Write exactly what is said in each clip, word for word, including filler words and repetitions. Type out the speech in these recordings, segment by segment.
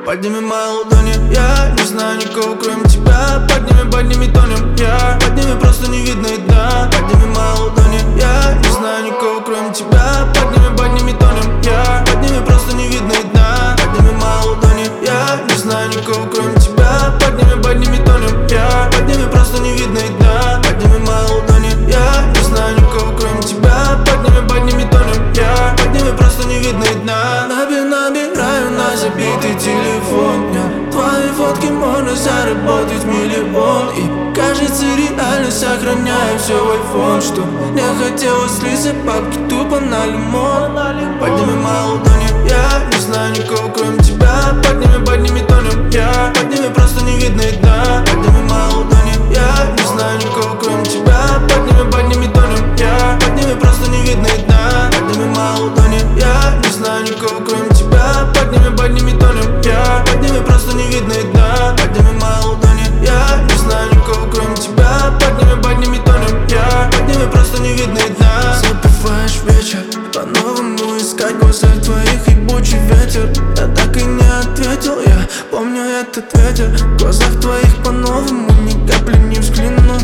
Подними мои ладони, я не знаю никого кроме тебя. Подними, подними, тонем, я подними, просто не видно и дна. Подними мои ладони, я не знаю никого кроме тебя. Подними, подними, тонем, я подними, просто не видно и дна. Подними мои ладони, я не знаю никого кроме тебя. Подними, подними, тонем, я подними, просто не видно и дна. Подними мои ладони, я не знаю никого кроме тебя. Подними, подними, тонем, я подними, просто не видно и дна. Наби, набираю на забитый телефон, yeah. Твои фотки можно заработать миллион. И кажется реально сохраняю все в айфон. Что не хотелось слиться бабки тупо на лимон. Подними мои ладони, я не знаю никого кроме тебя. Подними, подними, тонем, я подними, просто не видно и дна. Подними мои ладони, я не знаю никого кроме тебя. Подними, подними, тонем, я подними, просто не видно и дна. Подними мои ладони, я не знаю никого кроме тебя. Подними, подними, тонем, я подними, просто не видно и дна. Подними мои ладони, я не знаю никого кроме тебя. Подними, подними, тонем, я подними, просто не видно и дна. Забываешь вечер, по-новому искать в глазах твоих ебучий ветер. Я так и не ответил, я помню этот ветер. В глазах твоих по-новому ни капли не взглянул.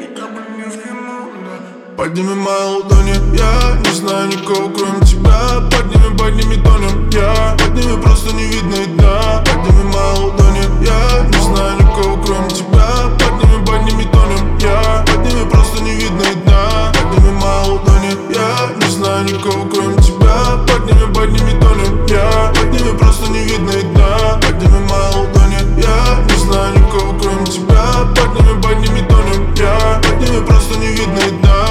Подними мои ладони, я не знаю никого кроме тебя. Подними, подними, тонем, я подними, просто не видно и дна. Подними мои ладони, я не знаю никого кроме тебя. Подними, подними, тонем, я подними, просто не видно и дна. Подними мои ладони, я не знаю никого кроме тебя. Подними, подними, тонем, я подними, просто не видно и дна. Подними мои ладони, я не знаю никого кроме тебя. Подними, подними, тонем, я подними, просто не видно и дна.